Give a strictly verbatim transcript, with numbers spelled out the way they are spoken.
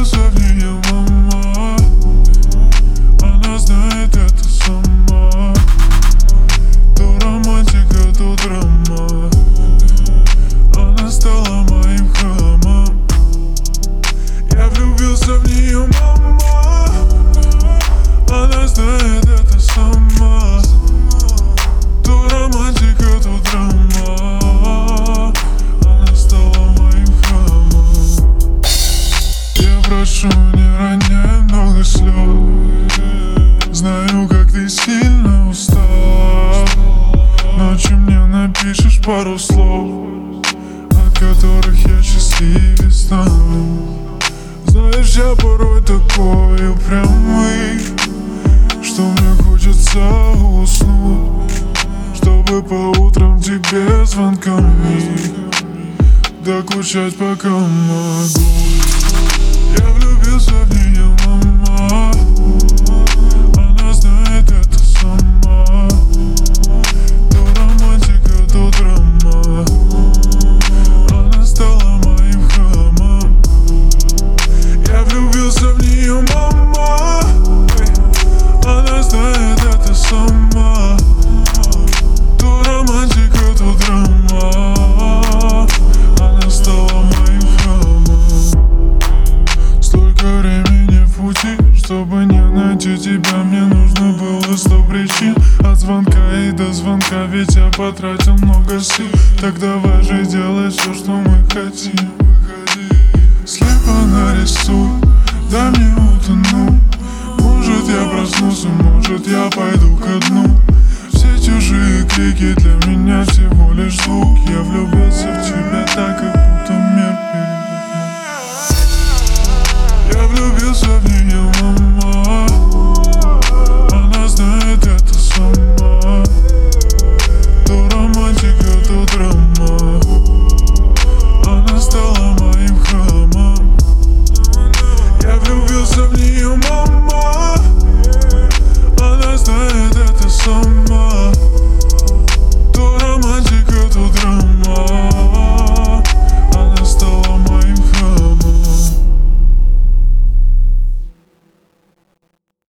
влюбился в нее, мама. Она знает это сама. То романтика, то драма. Она стала моим храмом. Я влюбился в нее, мама. Она знает это сама. То романтика, то драма. Она стала моим храмом. Я прошу, не роняй много слез. Знаю, как ты сильно устал. Ночью мне напишешь пару слов, от которых я счастливее стану. Знаешь, я порой такой упрямый, что мне хочется уснуть, чтобы по утрам тебе звонками докучать, пока могу. Я влюбился в нее, мама. Она знает это сама. То романтика, то драма. Она стала моим храмом. Я влюбился в нее, мама. Она знает это сама. То романтика, то драма. Она стала моим храмом. Столько времени в пути, чтобы не найти тебя, мне нужно было сто причин. От звонка и до звонка, ведь я потратил много сил. Так давай же делай все, что мы хотим. Слепо нарисуй, дай мне утонуть. Может я проснусь, может я пойду ко дну. Все чужие крики для меня всего лишь звук. Я влюблен.